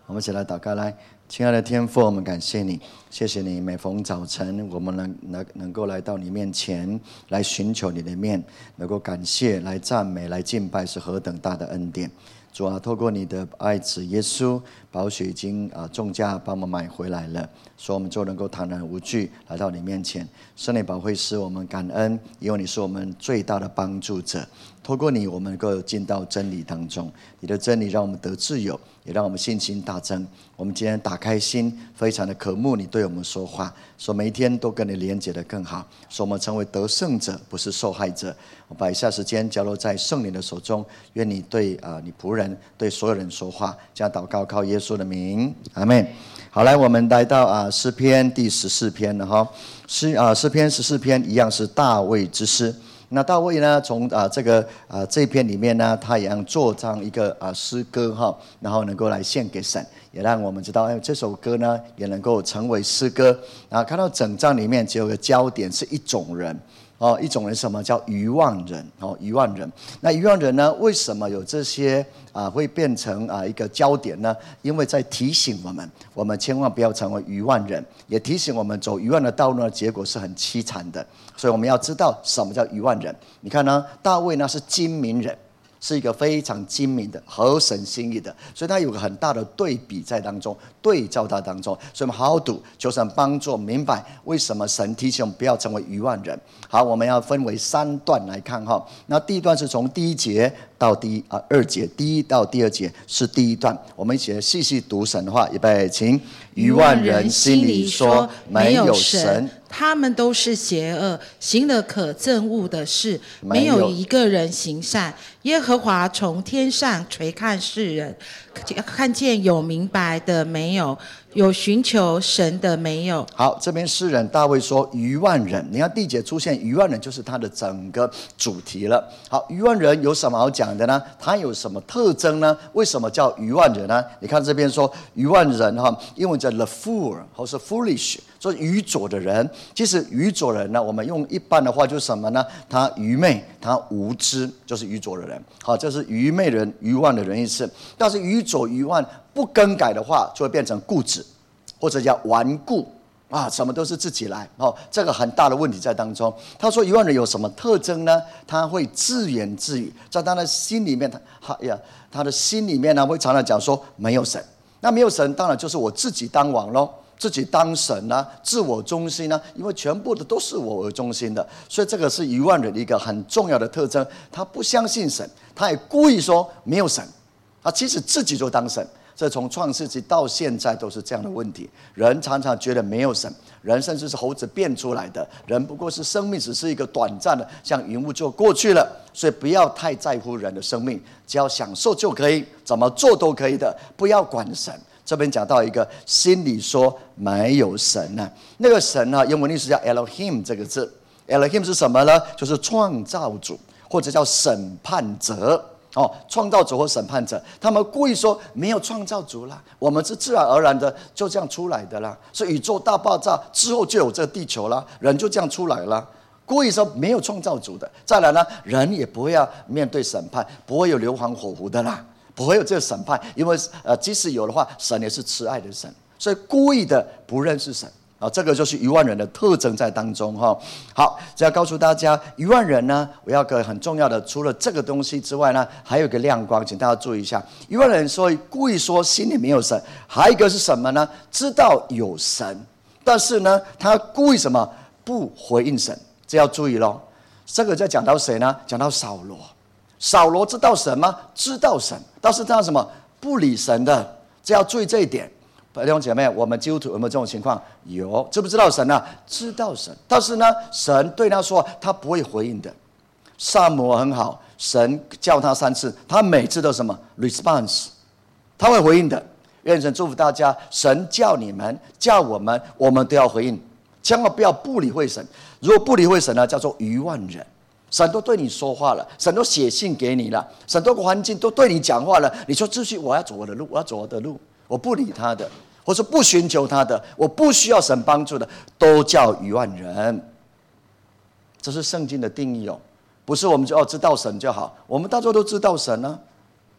我们一起来祷告。来，亲爱的天父，我们感谢你，谢谢你每逢早晨我们能够来到你面前，来寻求你的面，能够感谢，来赞美，来敬拜，是何等大的恩典。主啊，透过你的爱子耶稣宝血已经重价帮我们买回来了，所以我们就能够坦然无惧来到你面前。圣灵保惠师，我们感恩，因为你是我们最大的帮助者。透过你，我们能够进到真理当中，你的真理让我们得自由，也让我们信心大增。我们今天打开心，非常的渴慕你对我们说话，说每一天都跟你连结得更好，说我们成为得胜者，不是受害者。我把以下时间交落在圣灵的手中，愿你对你仆人对所有人说话，这样祷告靠耶稣的名，阿们。好，来我们来到诗篇第14篇了哈。诗篇14篇一样是大卫之诗。那大卫呢，从这一篇里面呢，他也让做这样一个诗歌哈，然后能够来献给神，也让我们知道这首歌呢也能够成为诗歌。然后看到整章里面只有个焦点是一种人一种人，什么叫愚妄人愚妄人。那愚妄人呢，为什么有这些会变成一个焦点呢？因为在提醒我们千万不要成为愚妄人，也提醒我们走愚妄的道路呢，结果是很凄惨的。所以我们要知道什么叫愚妄人。你看呢，大卫呢是精明人，是一个非常精明的、合神心意的，所以他有个很大的对比在当中，对照在当中。所以我们好好读，求神帮助明白为什么神提醒我们不要成为愚妄人。好，我们要分为3段来看哈。那第一段是从第1节到第2节，第1到第2节是第一段，我们一起来细细读神的话。预备，请。愚妄人心里说没有神， 他们都是邪恶，行了可憎恶的事，没有一个人行善。耶和华从天上垂看世人，看见有明白的没有，有寻求神的没有。 好，这边诗人大卫说愚妄人，你看第1节出现愚妄人，就是他的整个主题了。好，愚妄人有什么好讲的呢？他有什么特征呢？为什么叫愚妄人呢？你看这边说愚妄人英文叫 the fool 或是 foolish， 说愚拙的人。其实愚拙人呢，我们用一般的话就是什么呢？他愚昧，他无知，就是愚拙的人。好，这是愚昧人、愚妄的人意思。但是愚拙、愚妄不更改的话，就会变成固执，或者叫顽固什么都是自己来这个很大的问题在当中。他说愚妄人有什么特征呢？他会自言自语，在他的心里面，他的心里面呢会常常讲说没有神。那没有神，当然就是我自己当王咯，自己当神自我中心因为全部的都是我为中心的。所以这个是愚妄人的一个很重要的特征，他不相信神，他也故意说没有神，他其实自己就当神。这从创世纪到现在都是这样的问题。人常常觉得没有神，人甚至是猴子变出来的，人不过是生命只是一个短暂的，像云雾就过去了。所以不要太在乎人的生命，只要享受就可以，怎么做都可以的，不要管神。这边讲到一个心里说没有神那个神英文历史叫 Elohim 这个字。 Elohim 是什么呢？就是创造主，或者叫审判者创造主或审判者。他们故意说没有创造主啦，我们是自然而然的就这样出来的啦，是宇宙大爆炸之后就有这个地球啦，人就这样出来了，故意说没有创造主的。再来呢，人也不会要面对审判，不会有硫磺火湖的啦，不会有这个审判，因为即使有的话，神也是慈爱的神，所以故意的不认识神这个就是愚妄人的特征在当中好，这要告诉大家，愚妄人呢，我要个很重要的，除了这个东西之外呢，还有一个亮光，请大家注意一下。愚妄人说故意说心里没有神，还有一个是什么呢？知道有神，但是呢，他故意什么？不回应神，这要注意咯。这个就讲到谁呢？讲到扫罗。扫罗知道神吗？知道神，但是他什么？不理神的，这要注意这一点。弟兄姐妹，我们基督徒有没有这种情况？有。知不知道神知道神，但是呢，神对他说他不会回应的。撒母耳很好，神叫他3次，他每次都什么 response， 他会回应的。愿神祝福大家，神叫你们叫我们，我们都要回应，千万不要不理会神。如果不理会神呢，叫做愚妄人。神都对你说话了，神都写信给你了，神多个环境都对你讲话了，你说继续我要走我的路，我要走我的路，我不理他的，或是不寻求他的，我不需要神帮助的，都叫愚妄人。这是圣经的定义不是我们就知道神就好，我们大家都知道神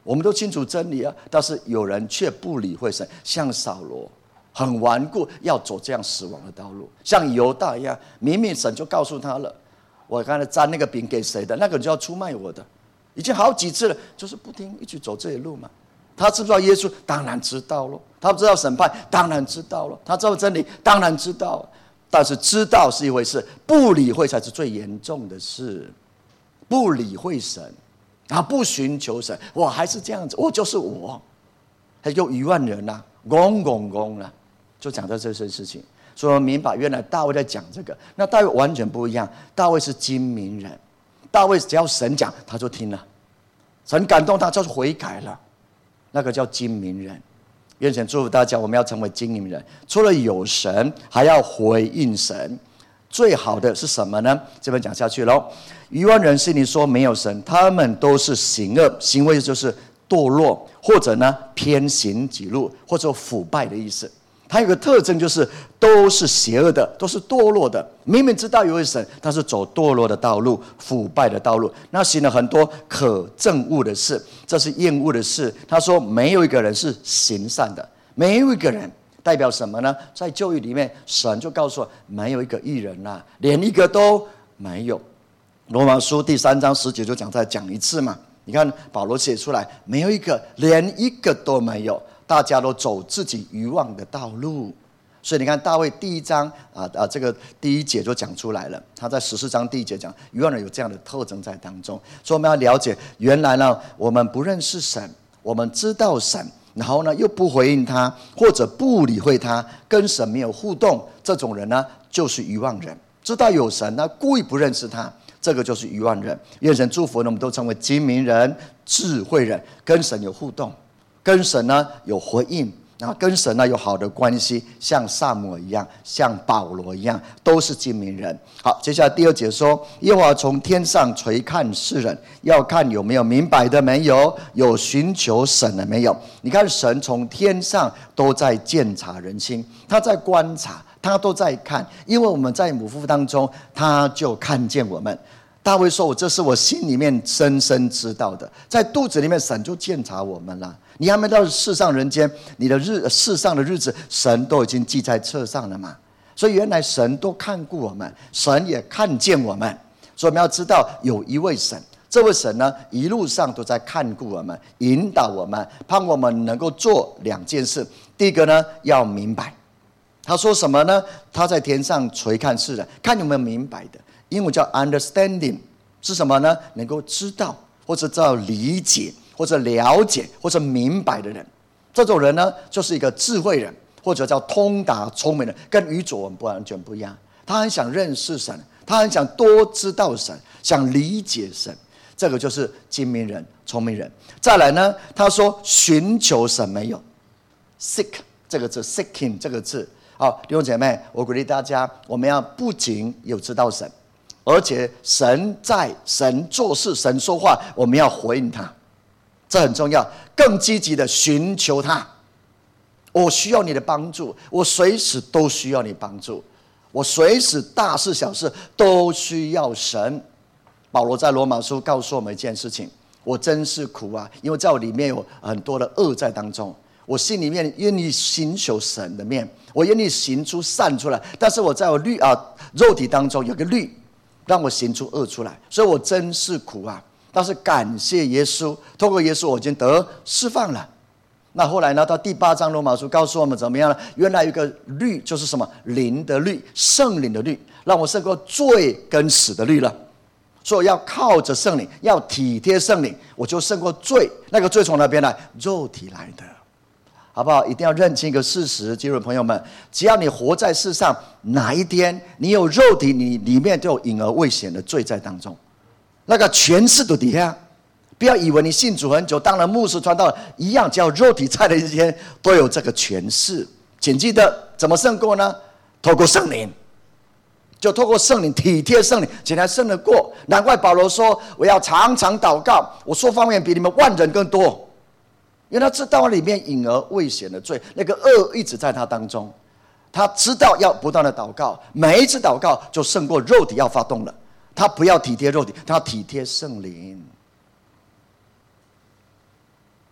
我们都清楚真理啊，但是有人却不理会神，像扫罗很顽固，要走这样死亡的道路，像犹大一样，明明神就告诉他了，我刚才沾那个饼给谁的，那个人就要出卖我的，已经好几次了，就是不听，一起走这一路嘛。他知不知道耶稣？当然知道了。他不知道审判？当然知道了。他知道真理？当然知道。但是知道是一回事，不理会才是最严重的事。不理会神，然后不寻求神，我还是这样子，我就是我。还有1万人啊，公啊，就讲到这些事情，所以我们明白，原来大卫在讲这个。那大卫完全不一样，大卫是精明人，大卫只要神讲，他就听了，神感动他，就是悔改了。那个叫精明人。愿神祝福大家，我们要成为精明人。除了有神，还要回应神。最好的是什么呢？这边讲下去喽。愚顽人心里说没有神，他们都是行恶，行为就是堕落，或者呢偏行己路，或者腐败的意思。它有个特征，就是都是邪恶的，都是堕落的。明明知道有位神，但是走堕落的道路，腐败的道路，那行了很多可憎恶的事，这是厌恶的事。他说没有一个人是行善的，没有一个人，代表什么呢？在旧约里面，神就告诉我，没有一个义人啊，连一个都没有。罗马书第3章10节就再讲一次嘛。你看保罗写出来，没有一个，连一个都没有。大家都走自己愚妄的道路，所以你看大卫第1章这个第1节就讲出来了。他在14章第1节讲，愚妄人有这样的特征在当中。所以我们要了解，原来呢，我们不认识神，我们知道神，然后呢又不回应他，或者不理会他，跟神没有互动，这种人呢就是愚妄人。知道有神，那故意不认识他，这个就是愚妄人。愿神祝福我们都成为精明人、智慧人，跟神有互动，跟神呢有回应，然后跟神呢有好的关系，像撒母耳一样，像保罗一样，都是精明人。好，接下来第2节说，耶和华从天上垂看世人，要看有没有明白的没有，有寻求神的没有。你看神从天上都在鉴察人心，他在观察，他都在看，因为我们在母腹当中，他就看见我们。大卫说，这是我心里面深深知道的，在肚子里面神就鉴察我们了。你还没到世上人间，你的世上的日子，神都已经记在册上了嘛。所以原来神都看顾我们，神也看见我们。所以我们要知道有一位神，这位神呢一路上都在看顾我们，引导我们，盼我们能够做2件事。第一个呢要明白，他说什么呢？他在天上垂看世人，看有没有明白的。英文叫 understanding， 是什么呢？能够知道，或者叫理解，或者了解，或者明白的人。这种人呢就是一个智慧人，或者叫通达聪明人，跟愚拙我们完全不一样。他很想认识神，他很想多知道神，想理解神，这个就是精明人、聪明人。再来呢，他说寻求神没有 ，seek 这个字 ，seeking 这个字。好，弟兄姐妹，我鼓励大家，我们要不仅有知道神，而且神在，神做事，神说话，我们要回应他，这很重要。更积极的寻求他，我需要你的帮助，我随时都需要你帮助，我随时大事小事都需要神。保罗在罗马书告诉我们一件事情，我真是苦啊，因为在我里面有很多的恶在当中，我心里面愿意寻求神的面，我愿意行出善出来，但是我在我肉体当中有个律，让我行出恶出来，所以我真是苦啊。但是感谢耶稣，透过耶稣我已经得释放了。那后来呢，到第8章罗马书告诉我们怎么样呢？原来有一个律，就是什么？灵的律，圣灵的律，让我胜过罪跟死的律了。所以我要靠着圣灵，要体贴圣灵，我就胜过罪。那个罪从哪边来？肉体来的，好不好？一定要认清一个事实，基督徒朋友们，只要你活在世上，哪一天你有肉体，你里面就有隐而未显的罪在当中。那个权势的底下，不要以为你信主很久，当了牧师传道一样，只要肉体在的一天，都有这个权势。请记得怎么胜过呢？透过圣灵，就透过圣灵，体贴圣灵，竟然胜得过。难怪保罗说，我要常常祷告，我说方言比你们万人更多，因为他知道里面隐而未显的罪，那个恶一直在他当中，他知道要不断的祷告，每一次祷告就胜过肉体要发动了。他不要体贴肉体，他要体贴圣灵。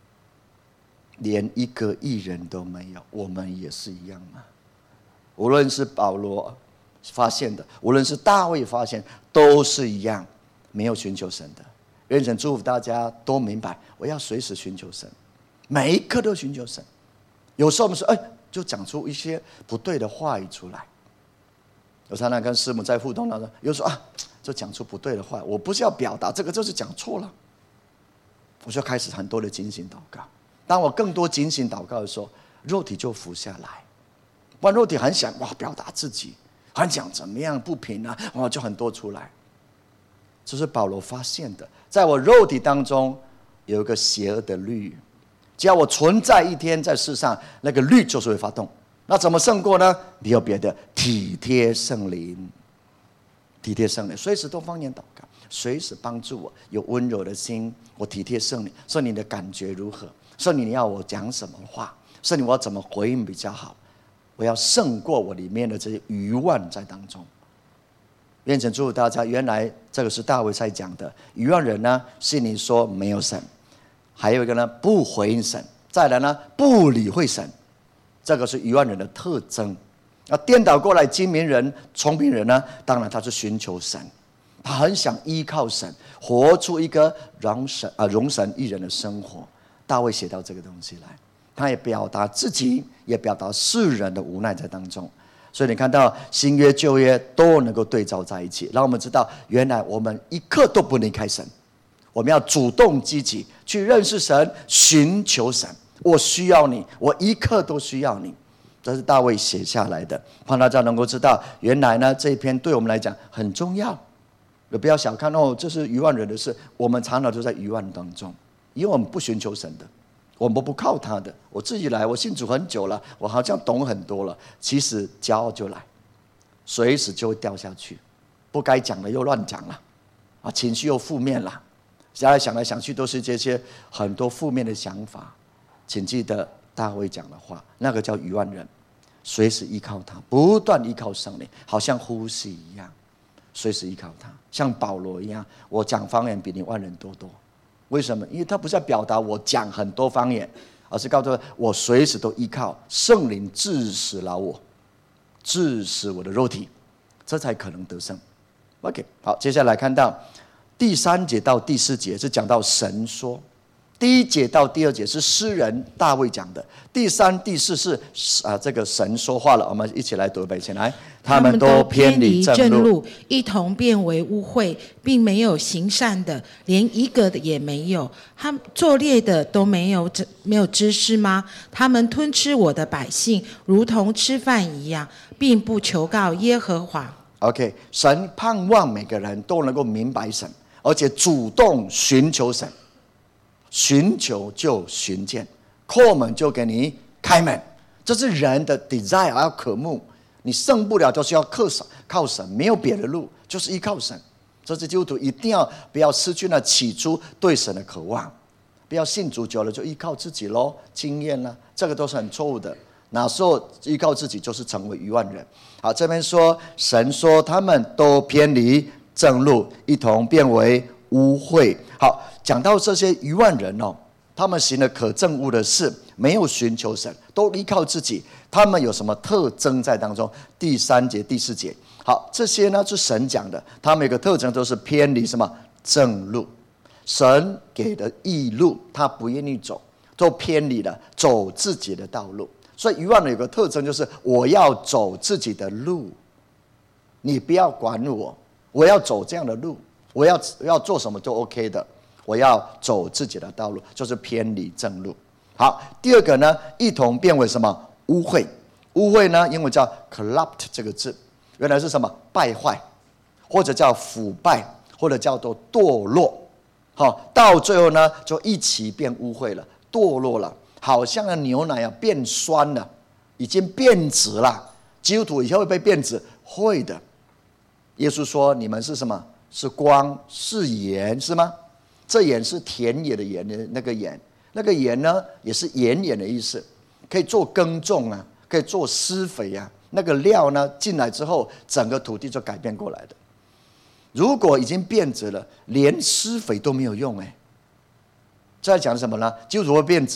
连一个义人都没有，我们也是一样嘛。无论是保罗发现的，无论是大卫发现，都是一样，没有寻求神的。愿神祝福大家都明白，我要随时寻求神，每一刻都寻求神。有时候我们说，就讲出一些不对的话语出来。我常常跟师母在互动当中，有时候就讲出不对的话，我不是要表达这个，就是讲错了。我就开始很多的警醒祷告。当我更多警醒祷告的时候，肉体就服下来。不然肉体很想表达自己，很想怎么样不平啊，就很多出来。这是保罗发现的，在我肉体当中有一个邪恶的律，只要我存在一天在世上，那个律就是会发动。那怎么胜过呢？没有别的，体贴圣灵，体贴圣灵，随时都方言祷告，随时帮助我有温柔的心。我体贴圣灵，圣灵的感觉如何？圣灵你要我讲什么话？圣灵我要怎么回应比较好？我要胜过我里面的这些余妄在当中。愿神祝福大家。原来这个是大卫在讲的。愚妄人呢，心里说没有神；还有一个呢，不回应神；再来呢，不理会神。这个是愚妄人的特征。那颠倒过来，精明人、聪明人呢，当然他是寻求神，他很想依靠神，活出一个容神益人的生活。大卫写到这个东西来，他也表达自己，也表达世人的无奈在当中。所以你看到新约旧约都能够对照在一起，让我们知道原来我们一刻都不离开神，我们要主动积极去认识神，寻求神。我需要你，我一刻都需要你。这是大卫写下来的，让大家能够知道原来呢这一篇对我们来讲很重要。也不要小看这是愚妄人的事，我们常常都在愚妄当中，因为我们不寻求神的，我们不靠他的。我自己来，我信主很久了，我好像懂很多了，其实骄傲就来，随时就会掉下去，不该讲的又乱讲了，情绪又负面了，想来想去都是这些很多负面的想法。请记得大卫讲的话，那个叫愚妄人，随时依靠他，不断依靠圣灵，好像呼吸一样，随时依靠他。像保罗一样，我讲方言比你万人多。为什么？因为他不是要表达我讲很多方言，而是告诉我随时都依靠圣灵治死了我，治死我的肉体，这才可能得胜。 OK， 好，接下来看到第3节到第4节是讲到神说，第1节到第2节是诗人大卫讲的，第3、第4是这个神说话了。我们一起来读一遍，先来。 他们都偏离正路，一同变为污秽，并没有行善的，连一个的也没有。他们作孽的都没有知识吗？他们吞吃我的百姓，如同吃饭一样，并不求告耶和华。 OK， 神盼望每个人都能够明白神，而且主动寻求神。寻求就寻见，叩门就给你开门，这是人的 desire， 要渴慕。你胜不了，就是要靠神，没有别的路，就是依靠神。这是基督徒一定要不要失去那起初对神的渴望，不要信主久了就依靠自己咯，经验啦，这个都是很错误的。哪时候依靠自己就是成为愚妄人。好，这边说神说他们都偏离正路，一同变为污秽。好，讲到这些愚妄人他们行了可憎恶的事，没有寻求神，都依靠自己。他们有什么特征在当中？第3节、第4节。好，这些呢是神讲的，他们有个特征都是偏离什么正路，神给的义路，他不愿意走，都偏离了，走自己的道路。所以愚妄人有个特征就是我要走自己的路，你不要管我，我要走这样的路，我要做什么都 OK 的，我要走自己的道路，就是偏离正路。好，第2个呢，一同变为什么污秽？污秽呢，英文叫 corrupt 这个字，原来是什么？败坏，或者叫腐败，或者叫做堕落。好，到最后呢，就一起变污秽了，堕落了，好像牛奶变酸了，已经变质了。基督徒以后会被变质？会的。耶稣说：“你们是什么？是光，是盐，是吗？这盐是田野的盐的那个盐，那个盐呢，也是盐的意思，可以做耕种啊，可以做施肥啊。那个料呢，进来之后，整个土地就改变过来的。如果已经变质了，连施肥都没有用。这在讲什么呢？基督徒会变质啊，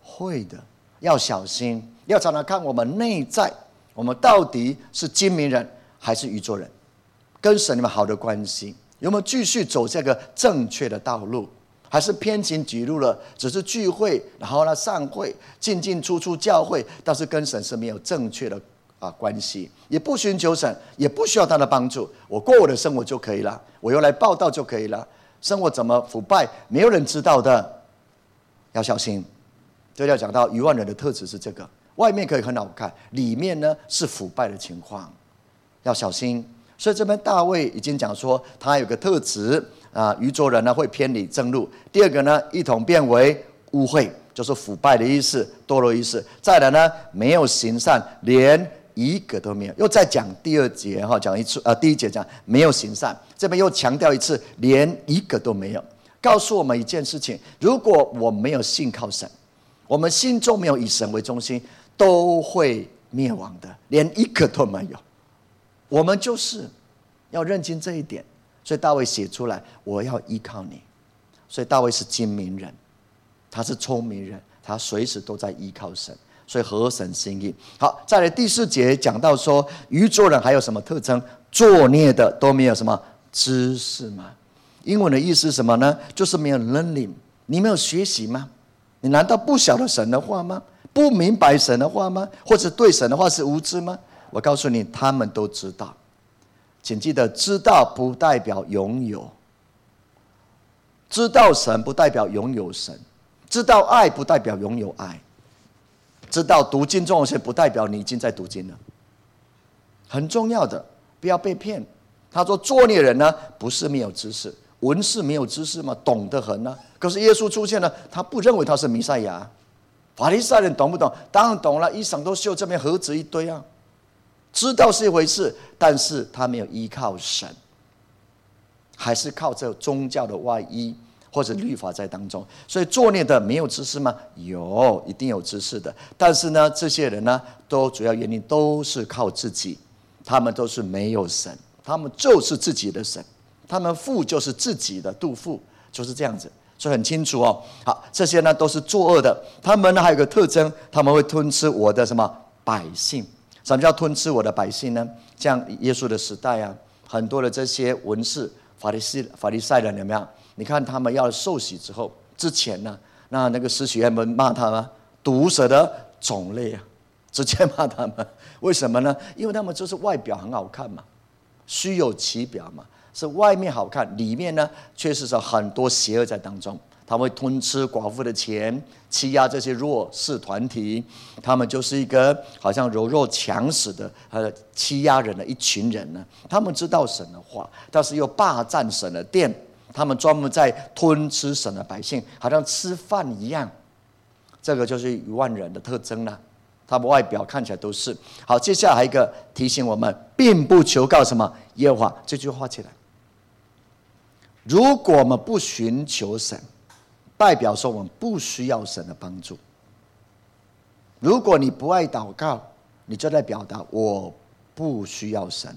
会的，要小心，要常常看我们内在，我们到底是精明人还是愚拙人，跟神你们好的关系有没有继续走这个正确的道路，还是偏行己路了，只是聚会，然后呢上会，进进出出教会，但是跟神是没有正确的关系，也不寻求神，也不需要他的帮助，我过我的生活就可以了，我又来报道就可以了。生活怎么腐败，没有人知道的，要小心。这要讲到愚妄人的特质是这个，外面可以很好看，里面呢是腐败的情况，要小心。所以这边大卫已经讲说，他有个特质愚拙人呢会偏离正路。第二个呢，一同变为污秽，就是腐败的意思，堕落意思。再来呢，没有行善，连一个都没有。又再讲第二节讲一次第一节讲没有行善，这边又强调一次，连一个都没有，告诉我们一件事情：如果我没有信靠神，我们心中没有以神为中心，都会灭亡的，连一个都没有。我们就是要认清这一点，所以大卫写出来，我要依靠你。所以大卫是精明人，他是聪明人，他随时都在依靠神，所以合神心意。好，再来第4节讲到说，愚拙人还有什么特征？作孽的都没有什么知识吗？英文的意思是什么呢？就是没有 learning， 你没有学习吗？你难道不晓得神的话吗？不明白神的话吗？或者对神的话是无知吗？我告诉你，他们都知道。请记得，知道不代表拥有，知道神不代表拥有神，知道爱不代表拥有爱，知道读经重要性不代表你已经在读经了，很重要的，不要被骗。他说作孽人呢，不是没有知识，文士没有知识吗？懂得很啊。可是耶稣出现了，他不认为他是弥赛亚。法利赛人懂不懂？当然懂了，衣裳都绣这边盒子一堆啊。知道是一回事，但是他没有依靠神，还是靠这宗教的外衣或者律法在当中。所以作孽的没有知识吗？有，一定有知识的。但是呢，这些人呢，都主要原因都是靠自己，他们都是没有神，他们就是自己的神，他们父就是自己的肚腹，就是这样子。所以很清楚哦。好，这些呢都是作恶的。他们呢还有一个特征，他们会吞吃我的什么百姓？什么叫吞吃我的百姓呢？像耶稣的时代啊，很多的这些文士、法利赛人有没有？你看他们要受洗之前呢，那个施洗约翰骂他们毒蛇的种类啊，直接骂他们。为什么呢？因为他们就是外表很好看嘛，虚有其表嘛。是外面好看，里面呢确实是很多邪恶在当中。他会吞吃寡妇的钱，欺压这些弱势团体。他们就是一个好像柔弱强势的欺压人的一群人呢。他们知道神的话，但是又霸占神的殿。他们专门在吞吃神的百姓，好像吃饭一样。这个就是愚妄人的特征了。他们外表看起来都是好。接下来还有一个提醒我们，并不求告什么耶和华。这句话起来。如果我们不寻求神，代表说我们不需要神的帮助。如果你不爱祷告，你就在表达我不需要神。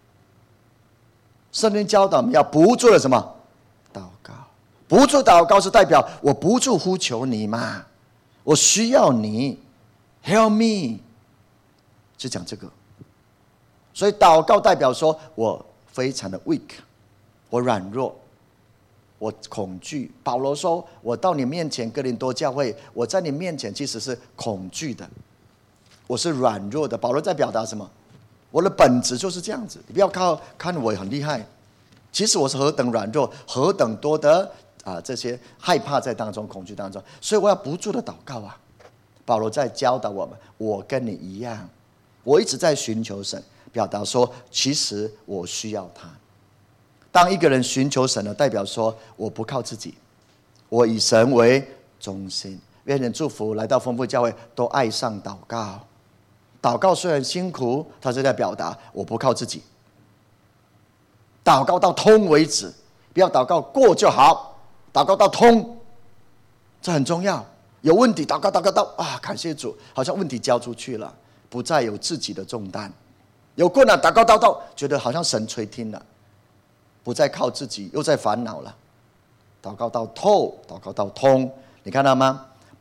圣经教导我们要不住的什么祷告，不住祷告是代表我不住呼求你嘛，我需要你 ，Help me， 是讲这个。所以祷告代表说我非常的 weak， 我软弱。我恐惧。保罗说我到你面前，哥林多教会，我在你面前其实是恐惧的，我是软弱的。保罗在表达什么？我的本质就是这样子，你不要看我很厉害，其实我是何等软弱，何等多的这些害怕在当中，恐惧当中，所以我要不住的祷告啊。保罗在教导我们，我跟你一样，我一直在寻求神，表达说其实我需要他。当一个人寻求神呢，代表说我不靠自己，我以神为中心。愿人祝福来到丰富教会都爱上祷告。祷告虽然辛苦，他是在表达我不靠自己。祷告到通为止，不要祷告过就好，祷告到通，这很重要。有问题祷告到感谢主，好像问题交出去了，不再有自己的重担。有困难祷告到觉得好像神垂听了，不再靠自己，又在烦恼了。祷告到透，祷告到通，你看到吗？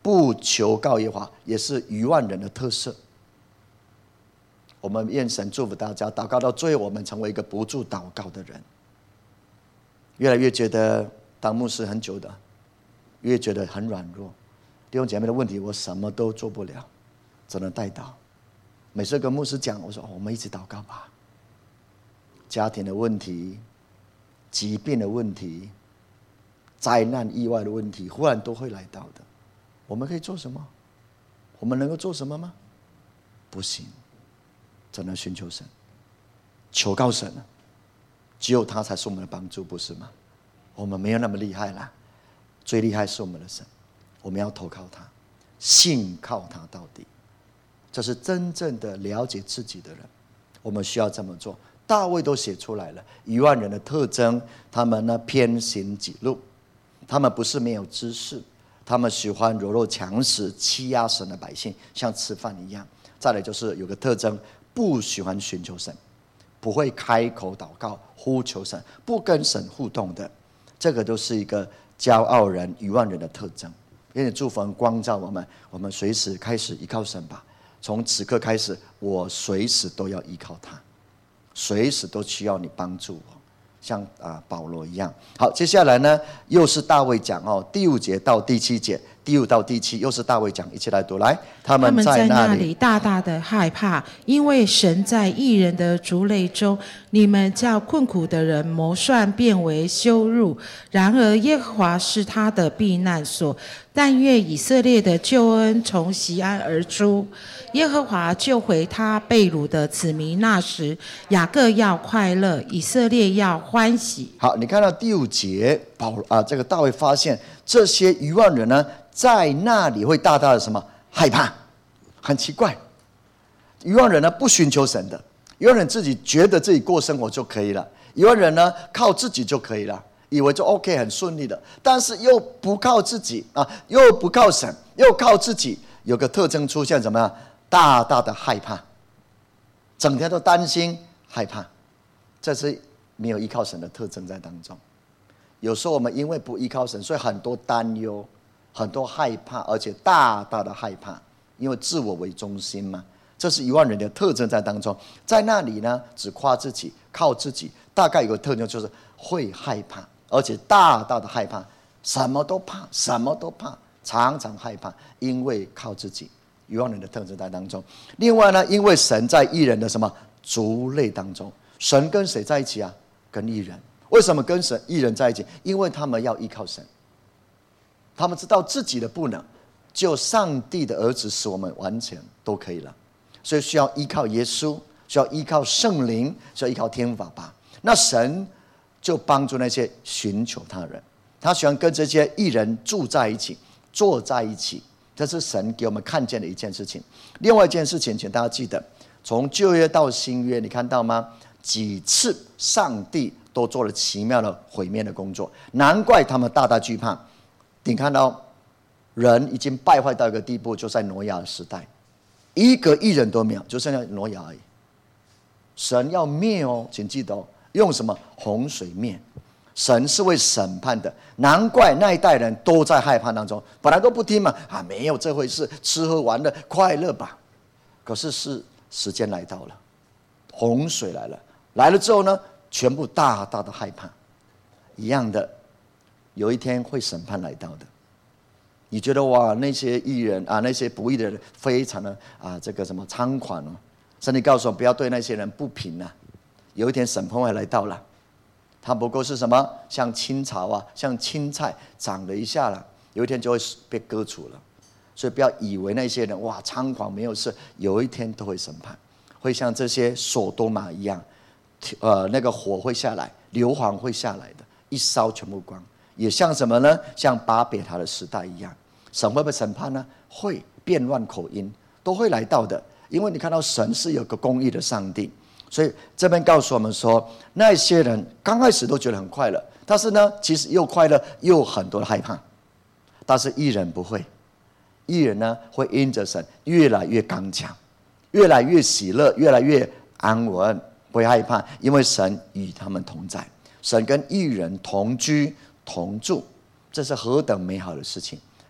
不求告耶和华，也是愚妄人的特色。我们愿神祝福大家，祷告到最后，我们成为一个不住祷告的人。越来越觉得当牧师很久的，越觉得很软弱。弟兄姐妹的问题，我什么都做不了，只能代祷。每次跟牧师讲，我说我们一起祷告吧。家庭的问题、疾病的问题、灾难意外的问题，忽然都会来到的。我们可以做什么？我们能够做什么吗？不行，只能寻求神，求告神了。只有他才是我们的帮助，不是吗？我们没有那么厉害啦，最厉害是我们的神。我们要投靠他，信靠他到底。这是真正的了解自己的人，我们需要这么做。大卫都写出来了，愚妄人的特征，他们呢偏行己路，他们不是没有知识，他们喜欢柔弱强食，欺压神的百姓，像吃饭一样。再来就是有个特征，不喜欢寻求神，不会开口祷告呼求神，不跟神互动的，这个都是一个骄傲人、愚妄人的特征。愿你祝福光照我们，我们随时开始依靠神吧。从此刻开始，我随时都要依靠他，随时都需要你帮助我，像保罗一样。好，接下来呢，又是大卫讲第5节到第7节，第5到第7又是大卫讲，一起来读来。他们在那里大大的害怕，因为神在义人的族类中，你们叫困苦的人谋算变为羞辱。然而耶和华是他的避难所，但愿以色列的救恩从锡安而出。耶和华救回他被掳的子民，那时雅各要快乐，以色列要欢喜。 好，你看到第5节，这个大卫发现这些愚妄人呢，在那里会大大的什么害怕，很奇怪。愚妄人呢不寻求神的，愚妄人自己觉得自己过生活就可以了，愚妄人呢靠自己就可以了，以为就 OK 很顺利的，但是又不靠自己又不靠神，又靠自己，有个特征出现，怎么样？大大的害怕，整天都担心害怕，这是没有依靠神的特征在当中。有时候我们因为不依靠神，所以很多担忧，很多害怕，而且大大的害怕，因为自我为中心嘛，这是愚妄人的特征在当中。在那里呢，只夸自己，靠自己，大概有个特征就是会害怕，而且大大的害怕，什么都怕，什么都怕，常常害怕，因为靠自己。愚妄人的特质在当中。另外呢，因为神在义人的什么族类当中，神跟谁在一起啊？跟义人。为什么跟义人在一起？因为他们要依靠神，他们知道自己的不能，只有上帝的儿子使我们完全都可以了，所以需要依靠耶稣，需要依靠圣灵，需要依靠天父爸爸。那神就帮助那些寻求他的人，他喜欢跟这些义人住在一起，坐在一起。这是神给我们看见的一件事情。另外一件事情，请大家记得，从旧约到新约，你看到吗？几次上帝都做了奇妙的毁灭的工作，难怪他们大大惧怕。你看到人已经败坏到一个地步，就在挪亚的时代，一个义人都没有，就剩下挪亚而已。神要灭请记得用什么？洪水灭。神是会审判的，难怪那一代人都在害怕当中，本来都不听嘛，没有这回事，吃喝玩乐快乐吧。可是时间来到了，洪水来了，来了之后呢，全部大大的害怕。一样的，有一天会审判来到的。你觉得哇，那些义人那些不义的人非常的这个什么猖狂哦。上帝告诉我们，不要对那些人不平啊。有一天审判会来到了。它不过是什么？像青草像青菜长了一下了，有一天就会被割除了。所以不要以为那些人哇猖狂没有事，有一天都会审判，会像这些所多玛一样，那个火会下来，硫磺会下来的，一烧全部光。也像什么呢？像巴别塔的时代一样，神会不会审判呢？会，变乱口音都会来到的，因为你看到神是有个公义的上帝。所以这边告诉我们说，那些人刚开始都觉得很快乐，但是呢，其实又快乐又很多的害怕。但是义人不会，义人呢会因着神越来越刚强，越来越喜乐，越来越安稳，不会害怕，因为神与他们同在，神跟义人同居同住，这是何等美好的事情！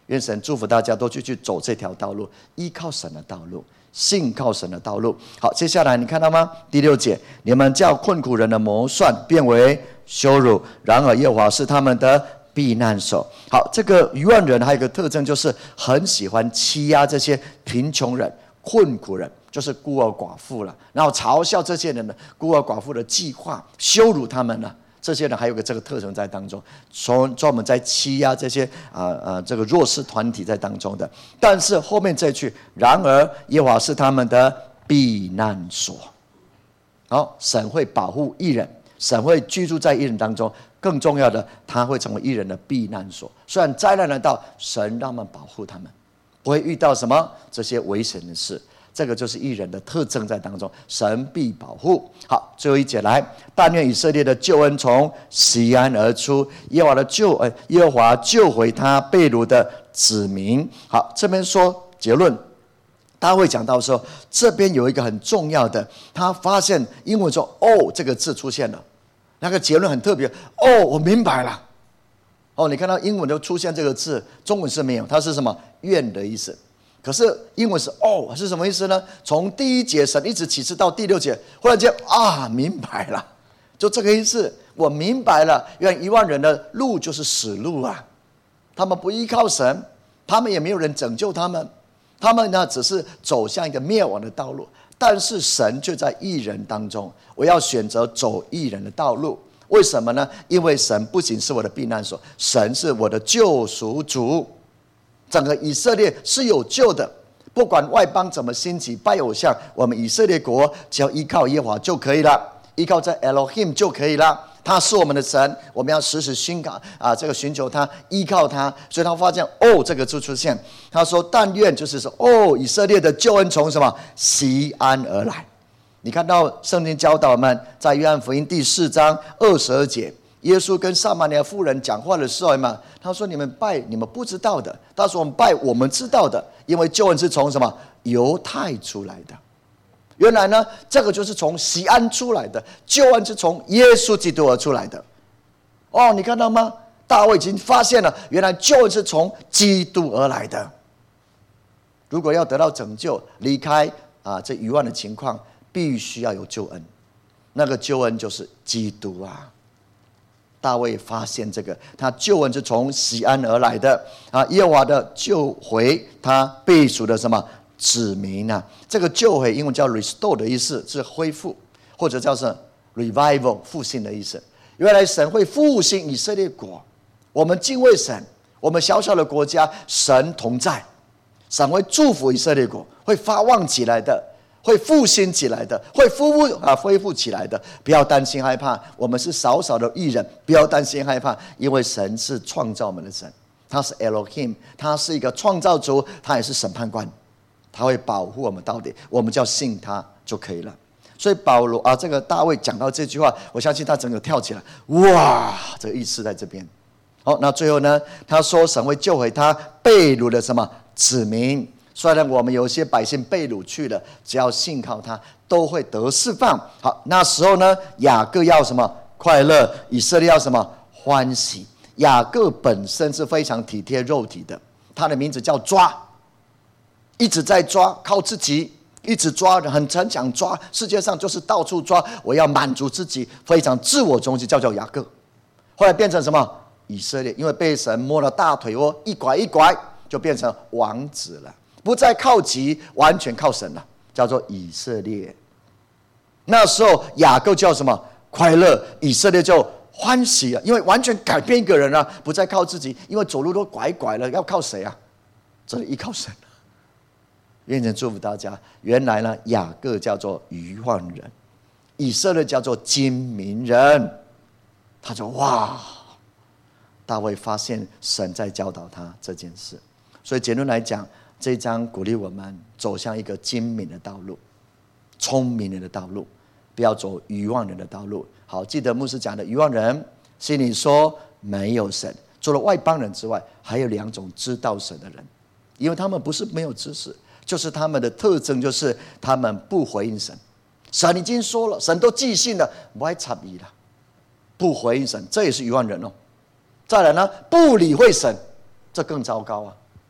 愿神祝福大家都去走这条道路，依靠神的道路，信靠神的道路。好，接下来你看到吗？第6节，你们叫困苦人的谋算变为羞辱，然而耶和华是他们的避难所。好，这个愚妄人还有一个特征，就是很喜欢欺压这些贫穷人、困苦人，就是孤儿寡妇了，然后嘲笑这些人的孤儿寡妇的计划，羞辱他们了。这些人还有个这个特征在当中，专门在欺压这些这个弱势团体在当中的。但是后面这句，然而耶和华是他们的避难所。好，神会保护义人，神会居住在义人当中。更重要的，他会成为义人的避难所。虽然灾难来到，神让他们保护他们，不会遇到什么这些危险的事。这个就是义人的特征在当中，神必保护。好，最后一节来，但愿以色列的救恩从西安而出，耶和华救回他被掳的子民。好，这边说结论，大家会讲到说，这边有一个很重要的，他发现英文说“哦”这个字出现了，那个结论很特别。哦，我明白了。哦，你看到英文就出现这个字，中文是没有，它是什么？愿的意思。可是英文是哦，是什么意思呢？从第1节神一直启示到第6节，忽然间明白了，就这个意思。我明白了，原来1万人的路就是死路啊！他们不依靠神，他们也没有人拯救他们，他们呢只是走向一个灭亡的道路。但是神就在义人当中，我要选择走义人的道路。为什么呢？因为神不仅是我的避难所，神是我的救赎主。整个以色列是有救的，不管外邦怎么兴起拜偶像，我们以色列国只要依靠耶和华就可以了，依靠在 Elohim 就可以了。他是我们的神，我们要时时寻求他，依靠他。所以他发现这个字出现，他说但愿就是说以色列的救恩从什么西安而来。你看到圣经教导我们，在约翰福音第4章22节，耶稣跟撒玛利亚妇人讲话的时候嘛，他说：“你们拜你们不知道的，他说我们拜我们知道的，因为救恩是从什么犹太出来的。原来呢，这个就是从西安出来的，救恩是从耶稣基督而出来的。你看到吗？大卫已经发现了，原来救恩是从基督而来的。如果要得到拯救，离开这愚妄的情况，必须要有救恩，那个救恩就是基督啊。”大卫发现这个，他救恩是从西安而来的耶和华的救回他被赎的什么子民啊？这个救回英文叫 restore 的意思，是恢复，或者叫是 revival 复兴的意思。原来神会复兴以色列国，我们敬畏神，我们小小的国家，神同在，神会祝福以色列国，会发旺起来的，会复兴起来的，会恢复起来的。不要担心害怕，我们是少少的义人，不要担心害怕，因为神是创造我们的神，他是 Elohim， 他是一个创造主，他也是审判官，他会保护我们到底，我们就要信他就可以了。所以保罗这个大卫讲到这句话，我相信他整个跳起来，哇，这个意思在这边。好，那最后呢，他说神会救回他被掳的什么子民。虽然我们有些百姓被掳去了，只要信靠他，都会得释放。好，那时候呢，雅各要什么快乐，以色列要什么欢喜。雅各本身是非常体贴肉体的，他的名字叫抓，一直在抓，靠自己一直抓，很想抓，世界上就是到处抓，我要满足自己，非常自我中心，叫雅各。后来变成什么以色列，因为被神摸了大腿窝，一拐一拐就变成王子了。不再靠己，完全靠神了，叫做以色列。那时候雅各叫什么快乐，以色列就欢喜了，因为完全改变一个人了，不再靠自己，因为走路都拐拐了，要靠谁啊？这里依靠神。愿神祝福大家。原来呢，雅各叫做愚妄人，以色列叫做精明人。他说：“哇！”大卫发现神在教导他这件事，所以结论来讲。这一章鼓励我们走向一个精明的道路，聪明人的道路，不要走愚妄人的道路。好，记得牧师讲的，愚妄人心里说没有神，除了外邦人之外，还有2种知道神的人，因为他们不是没有知识，就是他们的特征就是他们不回应神。神已经说了，神都记信了，不爱插伊了，不回应神，这也是愚妄人哦。再来呢，不理会神，这更糟糕啊。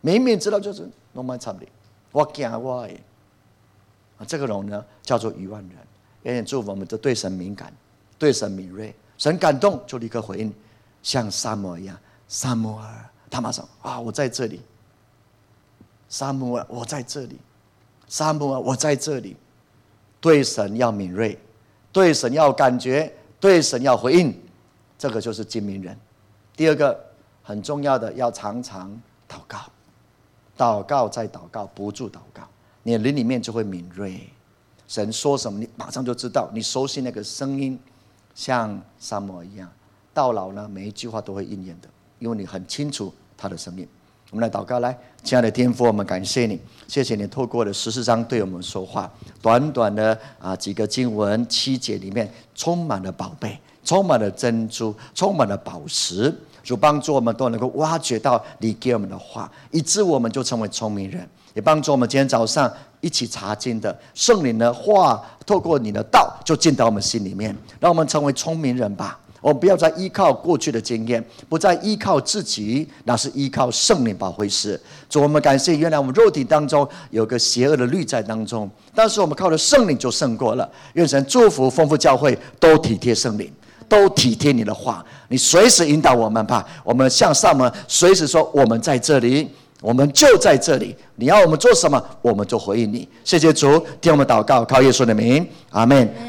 明明知道就是弄蛮惨的，我惊我的。这个人呢叫做愚妄人。愿祝福我们都对神敏感，对神敏锐，神感动就立刻回应，像撒母耳一样。撒母耳，他马上我在这里。撒母耳，我在这里。撒母耳，我在这里。对神要敏锐，对神要感觉，对神要回应，这个就是精明人。第二个很重要的，要常常祷告，祷告再祷告，不住祷告，你的灵里面就会敏锐。神说什么，你马上就知道，你熟悉那个声音，像撒母耳一样，到老呢，每一句话都会应验的，因为你很清楚他的生命。我们来祷告，来，亲爱的天父，我们感谢你，谢谢你透过了14章对我们说话，短短的几个经文7节里面，充满了宝贝，充满了珍珠，充满了宝石。主帮助我们都能够挖掘到你给我们的话，以致我们就成为聪明人。也帮助我们今天早上一起查经的圣灵的话，透过你的道就进到我们心里面，让我们成为聪明人吧。我们不要再依靠过去的经验，不再依靠自己，那是依靠圣灵保惠师。主，我们感谢，原来我们肉体当中有个邪恶的律在当中，但是我们靠着圣灵就胜过了。愿神祝福丰富教会，都体贴圣灵，都体贴你的话，你随时引导我们吧。我们向上门随时说，我们在这里，我们就在这里，你要我们做什么，我们就回应你。谢谢主，听我们祷告，靠耶稣的名，阿们。